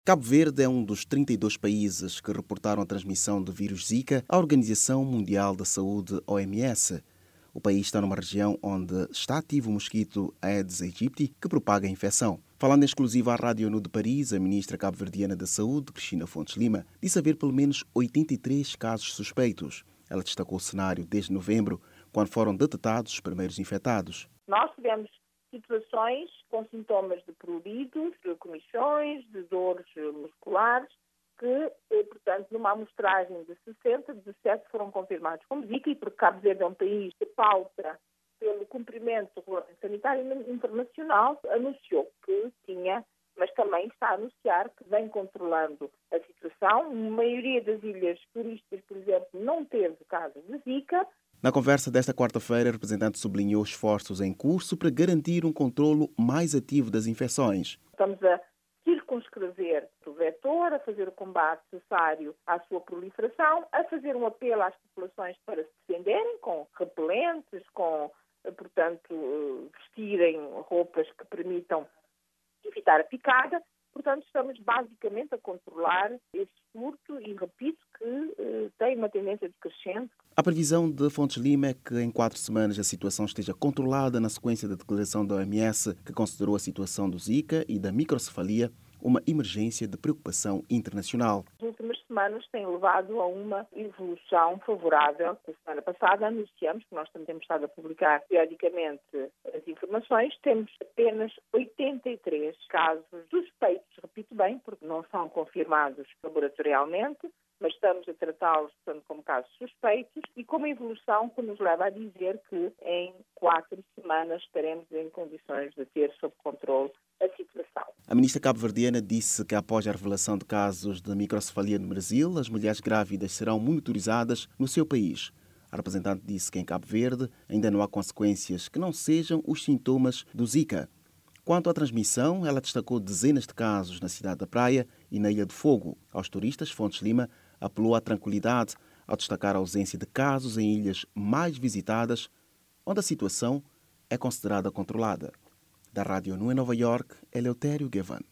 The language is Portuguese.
Cabo Verde é um dos 32 países que reportaram a transmissão do vírus Zika à Organização Mundial da Saúde, OMS. O país está numa região onde está ativo o mosquito Aedes aegypti, que propaga a infecção. Falando em exclusiva à Rádio ONU de Paris, a ministra cabo-verdiana da Saúde, Cristina Fontes Lima, disse haver pelo menos 83 casos suspeitos. Ela destacou o cenário desde novembro, quando foram detectados os primeiros infectados. Nós tivemos situações com sintomas de pruridos, de comichões, de dores musculares, que, portanto, numa amostragem de 60, 17 foram confirmados como Zika, e porque Cabo Verde é um país que pauta pelo cumprimento do regulamento sanitário internacional, anunciou que tinha, mas também está a anunciar que vem controlando a situação. A maioria das ilhas turísticas, por exemplo, não teve casos de Zika. Na conversa desta quarta-feira, a representante sublinhou esforços em curso para garantir um controlo mais ativo das infecções. Estamos a circunscrever o vetor, a fazer o combate necessário à sua proliferação, a fazer um apelo às populações para se defenderem com repelentes, portanto, vestirem roupas que permitam evitar a picada. Portanto, estamos basicamente a controlar esse surto e repito que tem uma tendência decrescente. A previsão de Fontes Lima é que em 4 semanas a situação esteja controlada na sequência da declaração da OMS, que considerou a situação do Zika e da microcefalia uma emergência de preocupação internacional. As últimas semanas têm levado a uma evolução favorável. Na semana passada anunciamos, que nós também temos estado a publicar periodicamente as informações, temos apenas 83 casos suspeitos, repito bem, porque não são confirmados laboratorialmente, mas estamos a tratá-los, portanto, como casos suspeitos e com uma evolução que nos leva a dizer que em 4 semanas estaremos em condições de ter sob controle a situação. A ministra cabo-verdiana disse que após a revelação de casos de microcefalia no Brasil, as mulheres grávidas serão monitorizadas no seu país. A representante disse que em Cabo Verde ainda não há consequências que não sejam os sintomas do Zika. Quanto à transmissão, ela destacou dezenas de casos na cidade da Praia e na Ilha do Fogo. Aos turistas, Fontes Lima apelou à tranquilidade ao destacar a ausência de casos em ilhas mais visitadas, onde a situação é considerada controlada. Da Rádio ONU em Nova York, Eleutério Gavan.